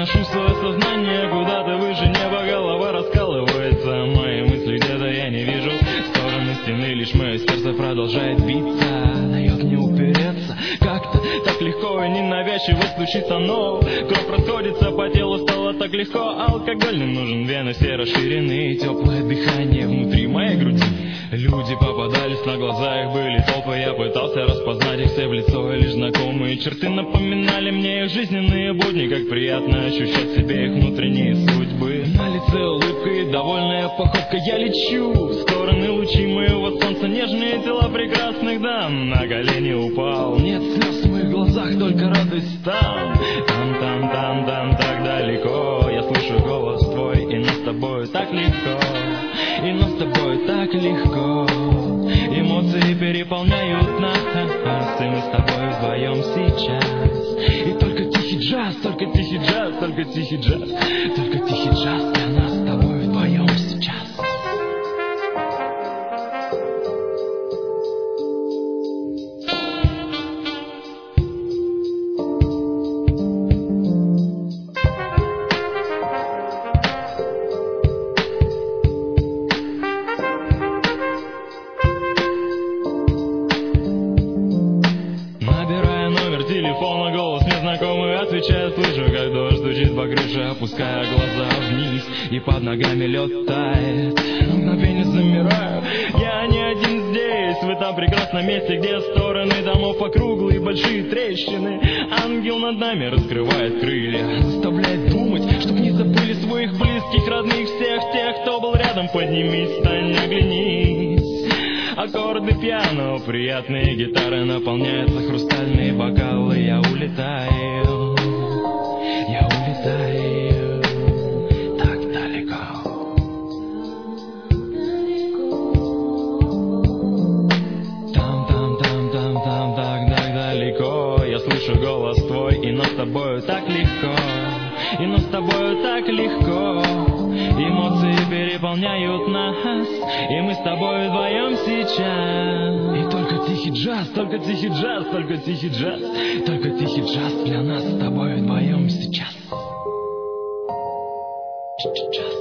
Уношу свое сознание куда-то выше неба, голова раскалывается. Мои мысли где-то я не вижу. Стороны стены, лишь мое сердце продолжает биться. Дает мне упереться, как-то так легко и ненавязчиво стучится, но кровь расходится по телу, стало так легко. Алкоголь не нужен, вены все расширены, теплое дыхание внутри моей груди. Люди попадались на глаза, их были толпы. Я пытался распознать их все в лицо, и лишь знакомые черты напоминали мне их жизненные будни. Как приятно ощущать в себе их внутренние судьбы. На лице улыбка и довольная походка. Я лечу в стороны лучи моего солнца. Нежные тела прекрасных дам. На колени упал, нет слез в моих глазах, только радость там. Там, так далеко. Я слышу голос твой, и нас с тобой так легко. И нас с тобой так легко. Эмоции переполняют нас, и мы с тобой вдвоем сейчас. И только тихий джаз, только тихий джаз, только тихий джаз, только тихий джаз для нас с тобой вдвоем сейчас. Телефона голос незнакомый отвечает, слышу, как дождь стучит по крыше, опуская глаза вниз, и под ногами лед тает. На мгновение замираю, я не один здесь, в этом прекрасном месте, где стороны домов округлые, большие трещины. Ангел над нами раскрывает крылья, заставляет думать, чтоб не забыли своих близких, родных, всех тех, кто был рядом. Поднимись, встань, оглянись. Аккорды пиано, приятные гитары, наполняются хрустальные бокалы. Я улетаю так далеко. Там, так далеко. Я слышу голос твой, и нас с тобою так легко. И нас с тобою так легко. Эмоции переполняют нас, и мы с тобой вдвоем сейчас. И только тихий джаз, только тихий джаз, только тихий джаз, только тихий джаз для нас с тобой вдвоем сейчас. Джаз.